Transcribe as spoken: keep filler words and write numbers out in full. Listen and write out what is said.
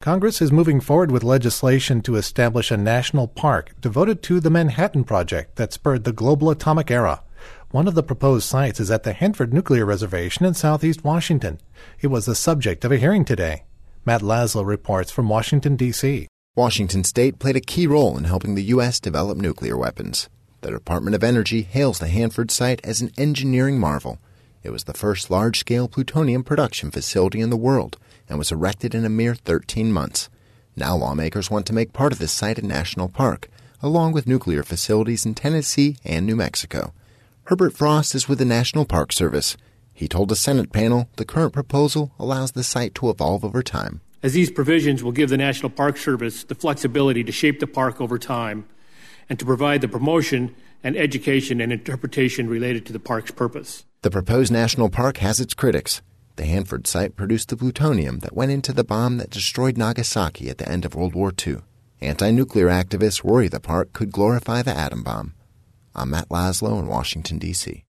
Congress is moving forward with legislation to establish a national park devoted to the Manhattan Project that spurred the global atomic era. One of the proposed sites is at the Hanford Nuclear Reservation in southeast Washington. It was the subject of a hearing today. Matt Laszlo reports from Washington, D C Washington State played a key role in helping the U S develop nuclear weapons. The Department of Energy hails the Hanford site as an engineering marvel. It was the first large-scale plutonium production facility in the world and was erected in a mere thirteen months. Now lawmakers want to make part of this site a national park, along with nuclear facilities in Tennessee and New Mexico. Herbert Frost is with the National Park Service. He told a Senate panel the current proposal allows the site to evolve over time. As these provisions will give the National Park Service the flexibility to shape the park over time and to provide the promotion and education and interpretation related to the park's purpose. The proposed national park has its critics. The Hanford site produced the plutonium that went into the bomb that destroyed Nagasaki at the end of World War Two. Anti-nuclear activists worry the park could glorify the atom bomb. I'm Matt Laszlo in Washington, D C